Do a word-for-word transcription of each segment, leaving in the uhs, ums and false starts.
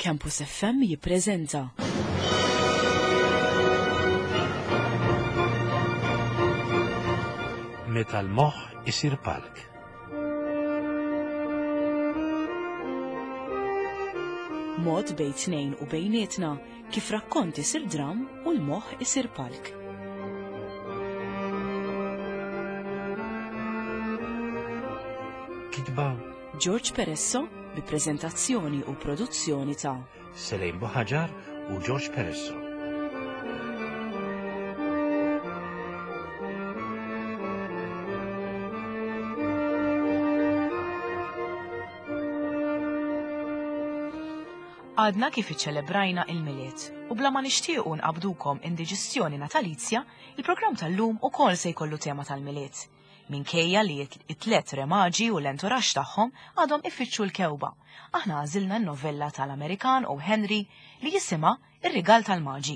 Campus F M jippreżenta Meta l-moħħ isir palk. Mod bejn tnejn u bejnietna kif rakkont isir dram u l-moħħ isir palk. Kitba George Peresso bi preżentazzjoni u produzzjoni ta' Selejn Boħaġar u George Peresso. Għadna kif iċċelebrajna il-miliet u bla ma nixtiequ nqabdukom indiġestjoni natalizja, il-programm tal-lum ukoll se jkollu tema tal-miliet. Minkejja li it-tlet remaġi u l-enturax tagħhom għadhom ifittxu l-kewba. Aħna għażilna n-novella tal-Amerikan O. Henry li jisimha Ir-Rigal tal-Maġi.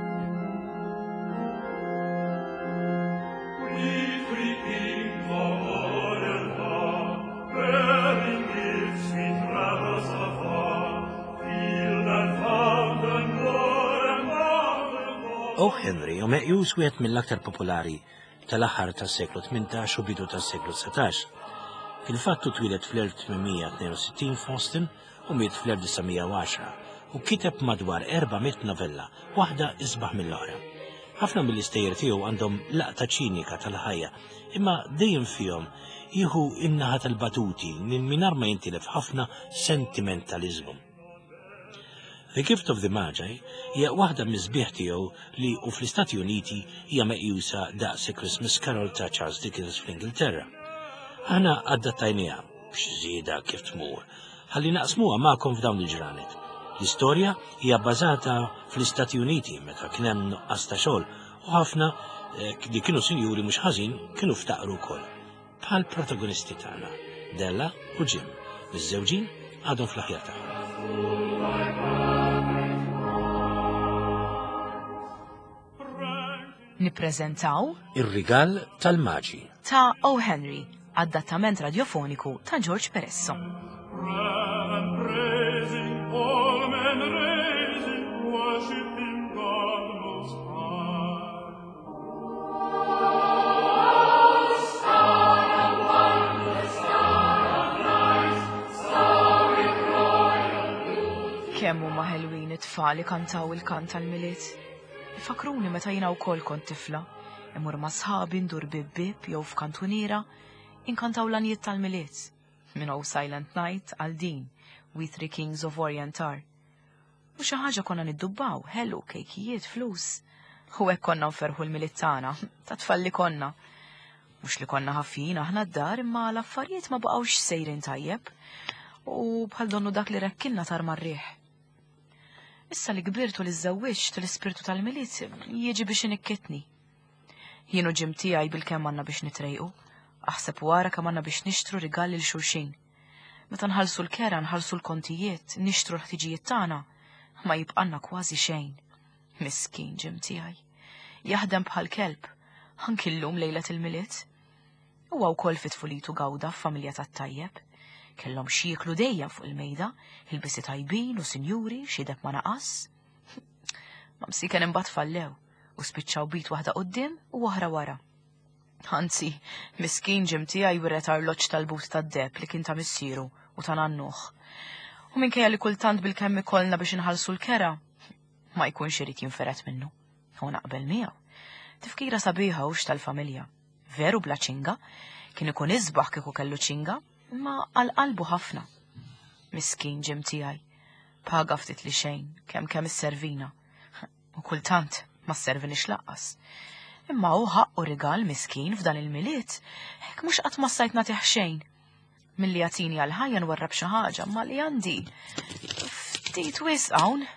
O. Henry u meqjus wieħed mill-aktar popolari tal-aħħar tas-seklu tmintax u bidu tas-seklu setax. Il-fattu twilet fl-elf tminmija tnejn u sittin f'Austin u miet fl-elf tisa' u għaxra u kiteb madwar erba'miet novella, waħda isbaħ mill-oħra. Ħafna mill-istejjer tiegħu għandhom laqta ċinika tal-ħajja, imma dejjem fihom jieħu in-naħa tal-batuti minn mingħajr ma jintilef ħafna sentimentaliżmu. The Gift of the Magi hija waħda miż-sbieħ tiegħu li u fl-Istati Uniti hija meqjusa daqs Christmas Carol ta' Charles Dickens fl-Ingilterra. Aħna adattajniha b'xi żieda kif tmur, ħalli naqsmuha magħkom f'dawn il-ġranet. L-istorja hija bbażata fl-Istati Uniti meta kien hemm nuqqas ta' xogħol u ħafna li kienu sinjuri mhux ħażin kienu ftaqru wkoll. Bħal protagonisti tagħna, Della u Jim, miż-żewġin għadhom fl-aħjar tagħhom. Nippreżentaw Ir-Rigal tal-Maġi ta' O. Henry, adattament radiofoniku ta' George Peresso. Kemm huma ħelwin it-tfal kantaw il-kant tal-miliet. Fakruni meta jina wkoll kont tifla, imur ma' sħabi ndur bib-bib jew f'kantuniera, inkantaw l-anijiet tal-miliet. Minn hawn Silent Night għal din, We Three Kings of Orient Are. U xi ħaġa konna niddubbaw, ħellu kejkijiet, flus. U hekk konna nferħu l-miliet tagħna, ta' tfalli konna. Mhux li konna ħaffin aħna d-dar, imma l-affarijiet ma baqgħux sejrin tajjeb, u bħal donnu dak li rekkilna tar marriħ. Issa li kbirtu li żewwiġt l-ispirtu tal-miliet jiġi biex inikkitni. Jienu ġim tiegħi bil-kemm għandna biex nitrejqu, aħseb wara kemm għandna biex nixtru rigali lil xulxin. Meta nħallsu l-kera nħallsu l-kontijiet, nixtru l-ħtiġijiet tagħna, ma jibqanna kważi xejn. Miskin ġim tiegħi. Jaħdem bħal kelb, anki llum lejlet il-miliet. Huwa wkoll fit-tfulitu gawda f'familja tat-tajjeb. Kellhom xieklu dejjem fuq il-mejda, il-bisi tajbin u sinjuri xideb ma naqas. Mamsi kien imbagħad fallew u spiċċaw bit waħda quddiem u oħra wara. Anzi, miskin ġim tiegħi wiret arloġġ tal-but tad-deb li kien ta' missieru u ta' nannuh. U minkejja li kultant bil-kemm ikollna biex inħallsu l-kera, ma jkunx irid jinferet minnu. U naqbel miegħu. Tifkira sabiħa hux tal-familja. Veru bla ċinga, kien ikun isbaħ kieku kellu ċinga, imma għal-qalbu ħafna. Miskin ġim tiegħi, paga ftit li xejn, kemm kemm is-servina. U kultant ma sservinix laqqas. Imma hu ħaqqu rigal miskin f'dan il-miliet, hekk mhux qatt ma sajt nagħtih xejn. Milli jagħtini għal ħajja nwarrab xi ħaġa ma li għandi. Ftit wisq hawn.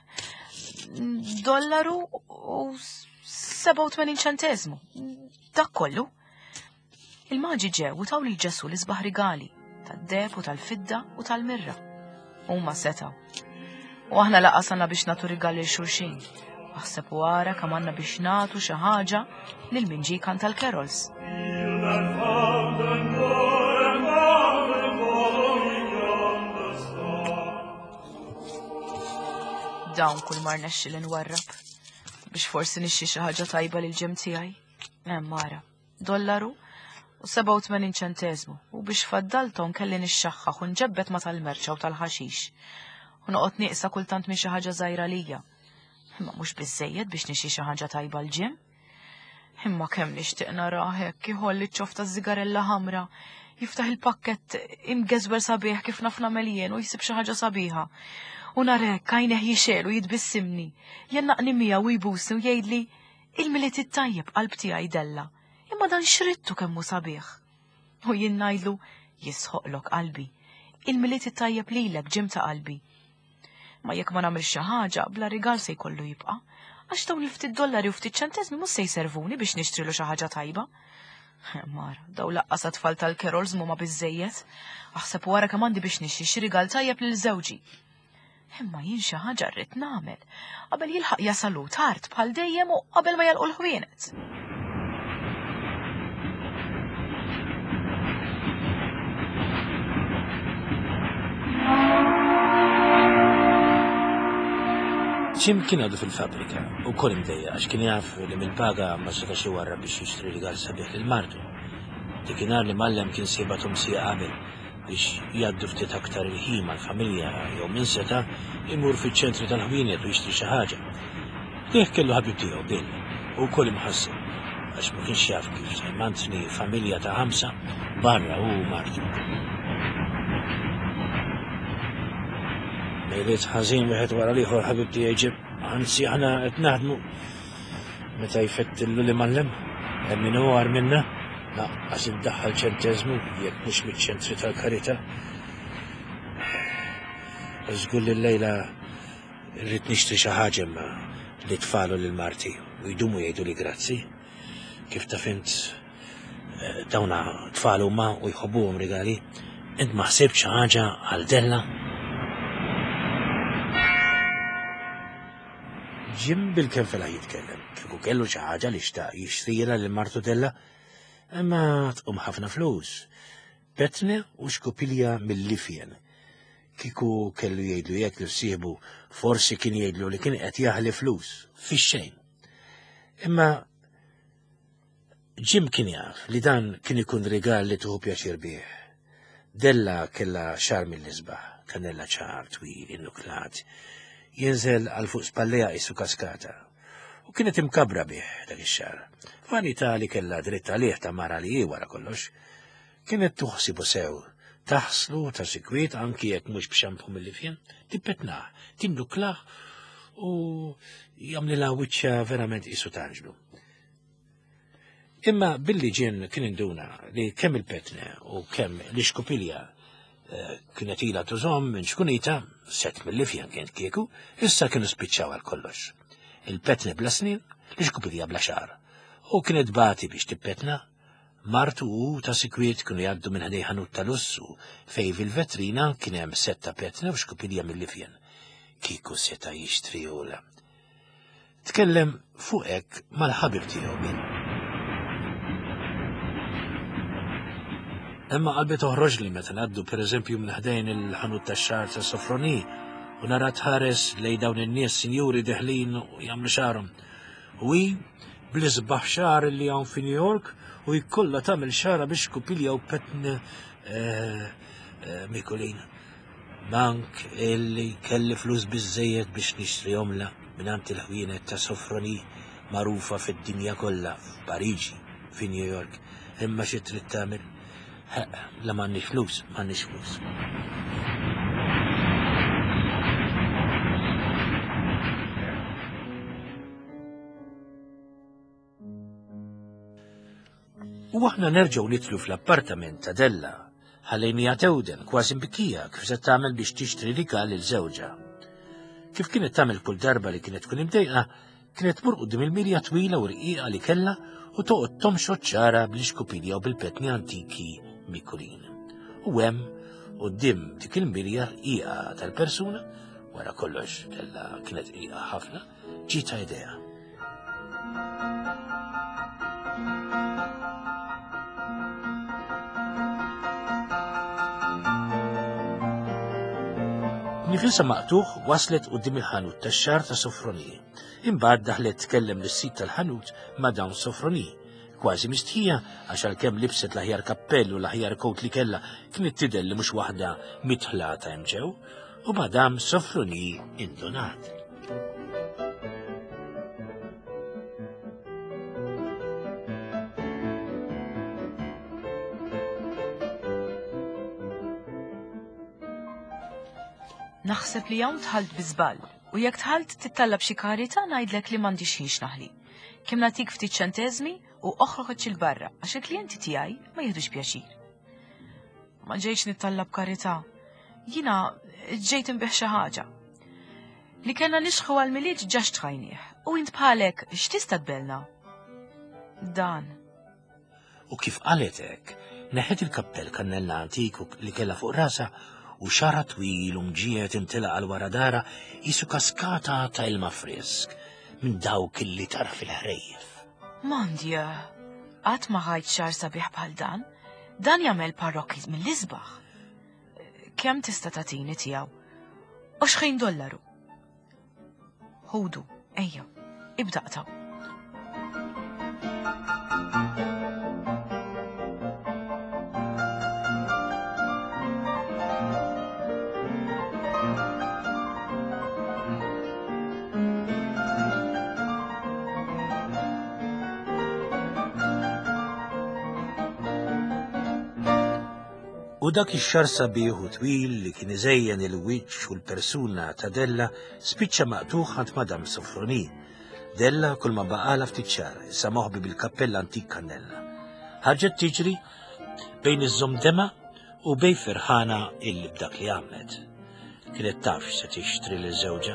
Dollaru u seba' u tmenin ċenteżmu. Dak kollu. Il-maġi ġew u taw li ġesu l-isbaħ rigali tad-deb u tal-fidda u tal-mirra. Huma setaw. U aħna laqas għandna biex nagħtu rigali l-xulxin. Aħseb wara kemm għandna biex nagħtu xi ħaġa lil min ġie kant tal-carols. dawn kull mar nexxi li nwarrab biex forsi nixxi xi ħaġa tajba lil ġim tiegħi. Hemm mara, dollaru u seba' u tmenin ċentesmu u biex faddalthom kelli nixxaħħaħ u nġebbet ma tal-merċa u tal-ħaxix. U noqgħod nieqsa kultant minn xi ħaġa żgħira lija. Imma mhux biżejjed biex nixxi xi ħaġa tajba l-ġim. Imma kemm nixtieq nara hekk iħolli ċ-ċof ta' żigarella ħamra, jiftaħ il-pakkett imgeżwer sabiħ kif naf nagħmel u jsib xi ħaġa sabiħa. U nara hekk għajneh jixel u jitbissimni, jennaqni miegħu u jbusni u jgħidli il-miliet it-tajjeb qalb tiegħi della. Imma dan xrittu kemmu sabiħ. U jien ngħidlu jisħoqlok qalbi. Il-miliet it-tajjeb lilek ġim ta' qalbi. Ma jekk ma nagħmel xi ħaġa bla rigal se jkollu jibqa', għax dawn il-ftit dollari u ftit ċentesmi mhux se jservuni biex nixtrilu xi ħaġa tajba. Mara, daw laqqas tfal tal-Carols mhuma biżejjed, aħseb wara kemm għandi biex nixxi xi rigal tajjeb lil żewġi. Imma jien xi ħaġa rrid nagħmel qabel jilħaq jasalu tard bħal dejjem u qabel ma jalqu l-ħwienet. Ġim kien għadu fil-fabrika u kol imdejja għax kien jaf li mill-paga ma setax iwarra biex jixtri rigal sabiħ lil-martu. Dikinhar li mallem kien sibathom sija qabel biex jgħaddu ftit aktar il-ħin mal-familja jew min seta imur fiċ-ċentri tal-ħwienet u jixtri xi ħaġa. Lieh kellu ħabib tiegħu Bill u wkoll imħasseb għax ma kienx jaf kif mantni familja ta' ħamsa barra u martu. Mejliet ħażin wieħed wara l-ieħor ħabib tiegħi ġib, anzi aħna qed naħdmu meta jfettillu li mallem hemm min huwa minna naqqas iddaħħal ċentesmu jekk mhux miċ-ċentri tal-karità. Żgur li llejla rrid nixtri xi ħaġa imma li tfalu lil marti u jdumu jgħidu li grazzi. Kif taf int dawna tfal huma u jħobbuhom rigali, int ma ħsibx xi ħaġa għal Della? Ġim bil-kenfela jitkellem, kieku kellu xi ħaġa li xtaq jixtrila lil martu Della, imma tqum ħafna flus. Petne u xkopilja mill-lifjen. Kieku kellu jgħidlu jekk li ssieħbu forsi kien jgħidlu li kien qed jaħli flus fix-xejn. Imma Ġim kien jaf li dan kien ikun rigal li tuħu pjaċir bih. Della kella xar mill-isbaħ, kannella ċar twil innuklat, jinżel għal fuq spalleja isu kaskata. U kienet imkabra bih dak ix-xar. Vanità li kella dritta għalih ta' mara li wara kollox. Kienet tuħsibu sew, taħslu ta' sikwiet anki jekk mhux b'xampu mill-lifjen, tippetnaħ, timluklaħ u jagħmlilha wiċċa verament isu tanġlu. Imma billi ġien kien induna li kemm il-petne u kemm l-ixkupilja kienet ila tużom minn xkunita, set mill-lifjen kienet kieku, issa kienu spiċċaw għal kollox. Il-petne bla snin, l-ixkupilja bla xar. U kienet bati biex tippetna, martu u ta' sikwiet kienu jgħaddu minn ħdej ħanut tal-ussu fej fil-vetrina kien hemm setta petne u xkupilja mill-lifjen. Kieku seta jixtri ula. Tkellem fuq hekk mal-ħabib tiegħu min. Imma qalbi toħroġ li meta ngħaddu pereżempju minn ħdejn il-ħanut tax-xahar ta' Sofroni u nara tħares lej dawn in-nies sinjuri deħlin u jagħmlu xarhom. U hi bl-isbaħ xahar li hawn fi New York u jkollha tagħmel xara biex kupilja u petne mikulin. Bank illi kelli flus biżżejjed biex nixtrihomla mingħand il-ħwienet ta' Sofroni magħrufa fid-dinja kollha f'Pariġi, fi New York. Imma xi trid tagħmel? La m'għandniex flus, m'għandniex flus. U aħna nerġgħu nitlu fl-appartament ta' Della ħallejn hija tewden kważi mbikkija kif se tagħmel biex tixtri rigal lil żewġha. Kif kienet tagħmel kull darba li kienet tkun imdejqa, kienet tmur quddiem il-mirja twila u rqiqa li kellha u toqgħod tomxod ċara bl-ixkupilja u bil-petni antiki mikulin. U hemm quddiem dik il-mirja rqiqa tal-persuna, wara kollox Della kienet rqiqa ħafna, ġita idea. Il-Klisa Maqtuħ waslet qudiem il-ħanut tax-xar ta' Sofroni. Imbagħad daħlet tkellem lis-sit tal-ħanut ma' dawn Sofroni. Kważi mistħija għax għalkemm libset l-aħjar kappell u l-aħjar kot li kellha kienet tidher li mhux waħda mitħlata hemm ġew, u madam Sofroni indunat. Naħseb li hawn tħalt biżball u jekk tħalt tittallab xi karità ngħidlek li m'għandix ħin naħli. Kemm nagħtik ftit ċenteżmi u oħroġ il-barra għax il-klijenti tiegħi ma jieħdux pjaċir. Ma ġejtx nittallab karità. Jiena ġejt inbeħ xi ħaġa. Li kellna nixħu għall-milied ġax tħajnieh u int bħalek x'tista' tbelna? Dan. U kif qalet hekk, neħet il-kappell kannella antiku li kellha fuq rasa u xara twil u mġiet imtela għal wara dara jisu kaskata ta' ilma frisk minn dawk illi tar fil-ħrejf. Mandja, qatt ma ħajt xar sabiħ bħal dan, dan jagħmel parrokki mill-isbaħ. Kemm tista' tagħtini tiegħu? għoxrin dollaru. Ħudu, ejja, ibda qtaw. U dak ix-xar sabiħ u twil li kien iżejjen il-wiċċ u l-persuna ta' Della spiċċa maqtuħ għand madam Sofroni. Della kull ma baqala ftit xahar, issa moħbi bil-kappella antik kannella. Ħarġet tiġri bejn iż-żomdema u bejn ferħana illi b'dak li għamlet. Kienet taf se tixtri liż-żewġa.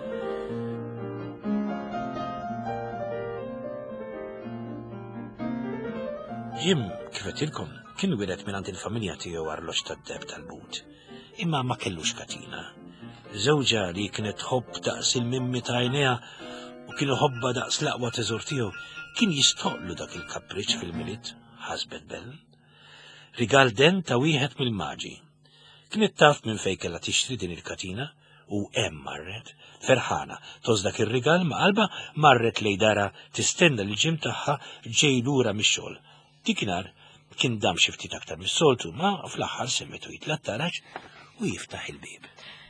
Jim, kif qedtilkom, kien wiret minn il-familja tiegħu arloġġ tad-deb tal-but, imma ma kellux katina. Żewġa li kienet ħobb daqs il-mimmi ta' għajnejha u kienu ħobba daqs l-aqwa teżur tiegħu kien jistoqlu dak il-kapriċ fil-milied, ħasbet Bell. Rigal den ta' wieħed mill-maġi. Kienet taf minn fejn kellha tixtri din il-katina u hemm marret, ferħana, toż dak ir-rigal ma' qalba marret lejn dara tistenna li ġim tagħha ġej lura mix-xogħol. Dikinhar kien dam xi ftit aktar mis-soltu, ma fl-aħħar semmetu jitlattaraġ u jiftaħ il-bib.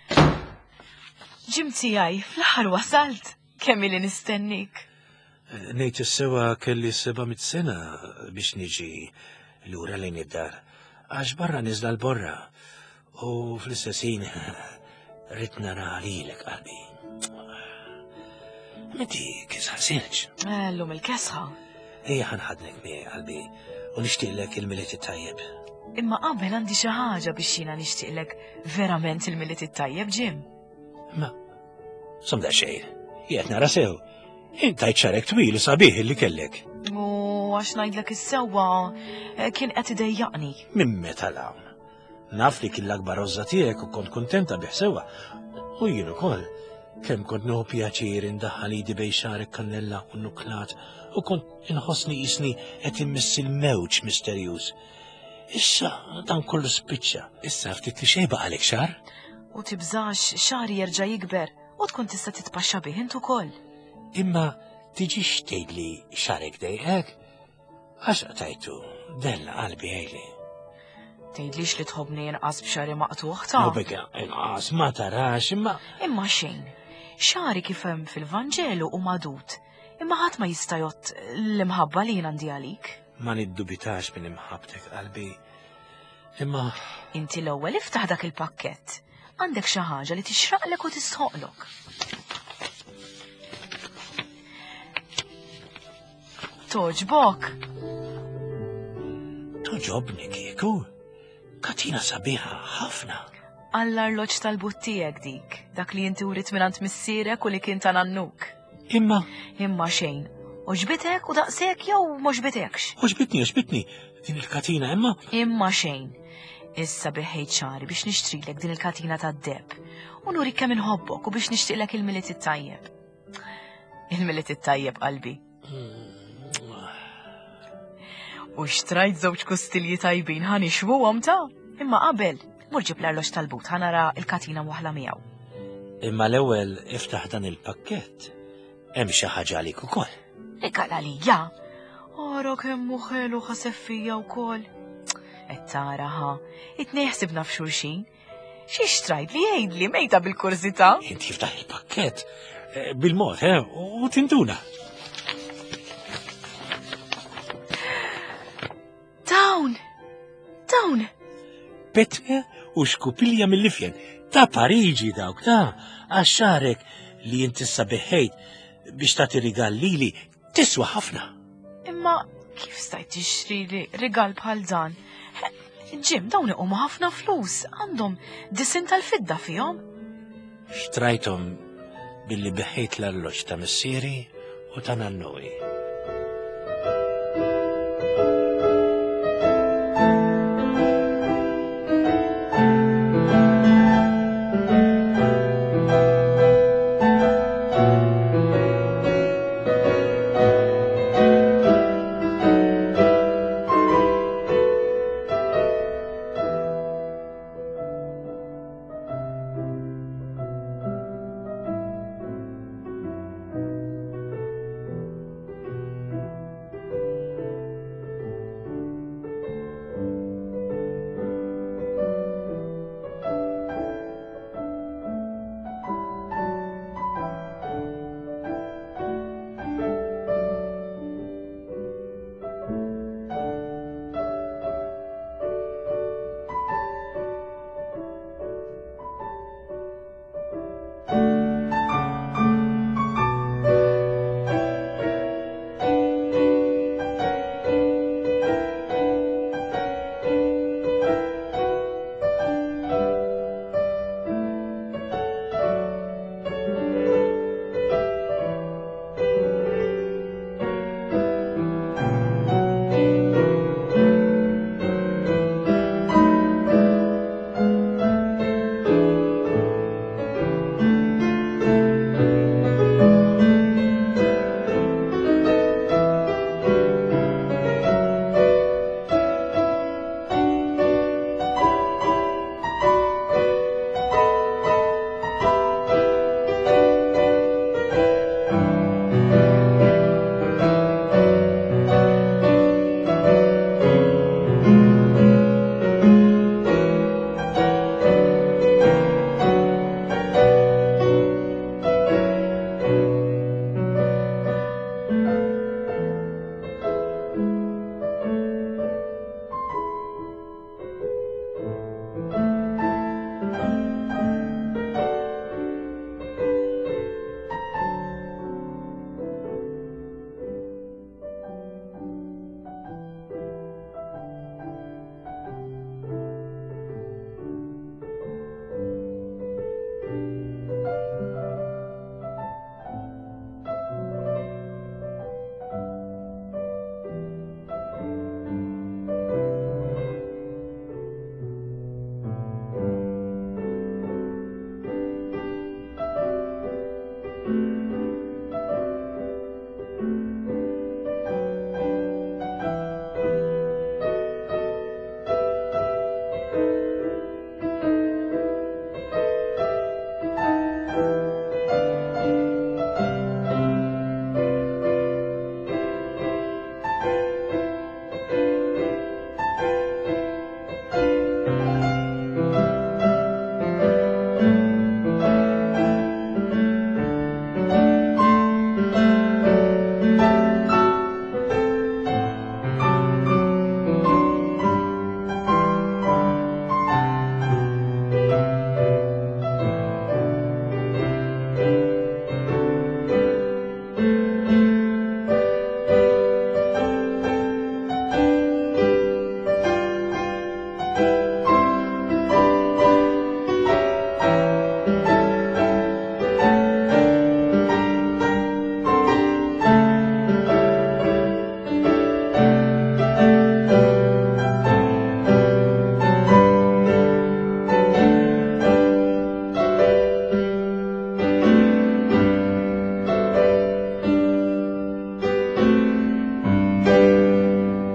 Ġim tiegħi, fl-aħħar wasalt, kemm li nistennik. Ngħid is-sewa kelli seba' mit sena biex niġi lura lejn id-dar, għax barra niżla l-borra u fl-istess ħin rid nara lilek qalbi. Meti kisħasinx. Llum il-kesħa. Ejja ħanħadnek miegħi qalbi u nixtieqlek il-miliet it-tajjeb. Imma qabel għandi xi ħaġa biex jiena nixtieqlek verament il-miliet it-tajjeb, Ġim. Ma, somda xejn, qiegħed nara sew. Intajt xarek twil sabiħ li kellek. U għax ngħidlek is-sewwa kien qed idejjaqni. Minn meta l-hawn. Naf li kien l-akbar ożza tiegħek u kont kuntenta bih sewwa. U jien ukoll kemm kont nieħu pjaċir indaħħal idi bejn xarek kannella u nuklat u kont inħossni jisni qed immiss il-mewġ misterjuż. Issa dan kollu spiċċa, issa ftit li xejn baqa' għalek xar? U tibżax xari jerġa' jikber u tkun tista' titpaxxa bih int ukoll. Imma tiġix tgħidli xarek dejqek? Għax qtajtu Della qalbi għajli. Tgħidlix li tħobbni inqas b'xari maqtuħ ta'? U bika inqas ma tarax imma. Imma xejn. Xari kif hemm fil-Vanġelu u madut. Imma ħadd ma jista' jott l-imħabba li jien għandi għalik. Ma niddubitax minn imħabtek qalbi. Imma inti l-ewwel iftaħ dak il-pakkett. Għandek xi ħaġa li tixraqlek u tistħoqlok. Toġbok. Toġobni kieku. Katina sabiħa ħafna. Għall-arloġġ tal-buttijek dik, dak li inti urit minant missierek u li kien ta' nannuk. Imma. Imma xejn. Uġbitek u daqsek jew muġbitekx? Uġbitni, uġbitni, din il-katina imma. Imma xejn. Issa biħejt xari biex nixtrilek din il-katina ta' d-deb. U nuri kemm inħobbok u biex nixtieqlek il-miliet it-tajjeb. Il-miliet it-tajjeb qalbi. U xtrajt żewġ kustilji tajbin ħanixwu għom ta' imma qabel. Murġib l-arloġġ tal-but ħanara il-katina waħla miegħu. Imma l-ewwel iftaħ dan il-pakkett. Hemm xi ħaġa għalik ukoll. Rigal għalija. Ara kemm ħelu ħaseffija wkoll. Qed tara ħa, itneħsibna f'xulxin. Xi xtrajt li jgħidli mejta bil-kurzità? Inti jiftaħ il-pakkett bil-mod, eh, u tintuna. Dawn! Dawn! Petre u xkupilja mill-ifjen. Ta' Pariġi dawk, ta' għaxxarek li jinti sabiħejt biex ta' rigal lili tiswa ħafna. Imma kif stajt tixtri li rigal bħal dan? Ġim, dawn iqomu ħafna flus, għandhom disin tal-fidda fihom. Xtrajtom billi beħejt l-alloġ ta' missieri u ta' nannui.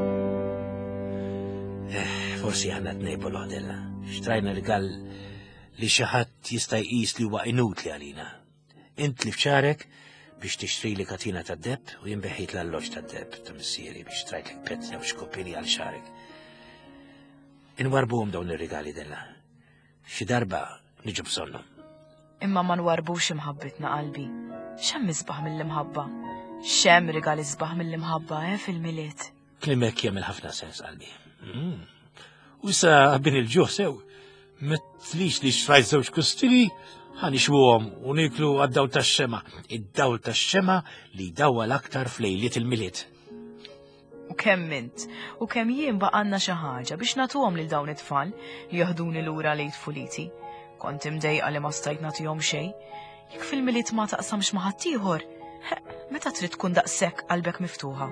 Forsi ħanna t-nejbu l-ħodella. Xtrajna rigal li xi ħadd jista' jqis li huwa inutli għalina. Int li fċarek biex tixtri li katina ta' deb u jinbeħit l-alloġ ta' deb ta' missieri biex trajt li petna u xkopini għal xarek. Inwarbuhom dawn ir-rigali della. Xi darba niġu bżonnhom. Imma ma nwarbux imħabbitna qalbi. Xemm isbaħ mill-imħabba? Xemm rigali sbaħ mill-imħabba eh fil-miliet? Klimek jagħmel ħafna sens qalbi. U issa bin il-ġuħ sew, metlix li xrajt żewġ kustili, ħanixwuhom u niklu għad-dawl tax-xema, id-dawl tax-xema li dawwa l-aktar flejliet il-miliet. U kemm int, u kemm jien baqanna xi ħaġa biex nagħtuhom lil dawn it-tfal li jaħduni lura lejn tfuliti. Kont imdejqa li ma stajt nagħtihom xejn. Jekk fil-miliet ma taqsamx ma' ħadd ieħor, meta trid tkun daqshekk qalbek miftuħa.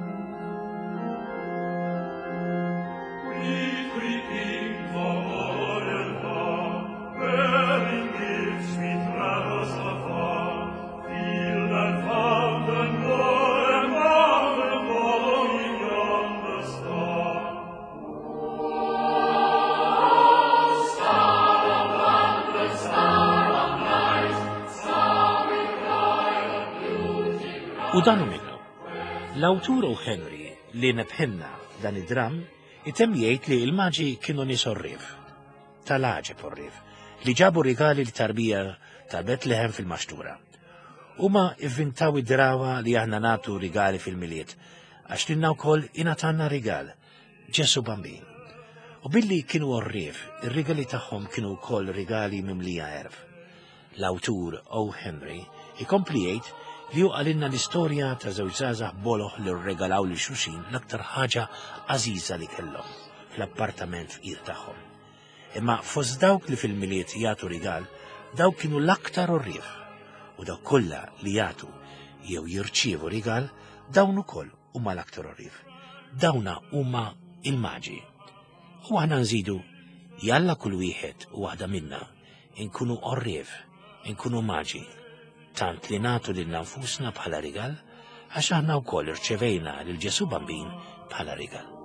U danu minnu, l-awtur Henry li nebħenna dan id-dram item jgħid li il-maġi kienu nies orrif, tal-ħaġeb orrif, li ġabu rigali l-tarbija ta' Betlehem fil-Maxtura. Huma ivvintaw id-drawa li aħna nagħtu rigali fil-miliet, għax lilna wkoll ingħatanna rigal, Ġesu bambin. U billi kienu orrif, ir-rigali tagħhom kienu wkoll rigali mimlija erf. L-awtur O. Henry ikompli jgħid li hu għalinna l-istorja ta' żewġ żgħażagħ boloħ li rregalaw li xulxin l-aktar ħaġa għażiża li kellhom fl-appartament fqir tagħhom. Imma fost dawk li fil-miliet jagħtu rigal, dawk kienu l-aktar orrif. U dawk kollha li jagħtu jew jirċievu rigal, dawn ukoll huma l-aktar orrif. Dawna huma il-maġi. U aħna nżidu jalla kull wieħed u waħda minna inkunu orrif, inkunu maġi. Tant li nagħtu lil nfusna bħala rigal, għax aħna wkoll irċevejna lil Ġesu bambin bħala rigal.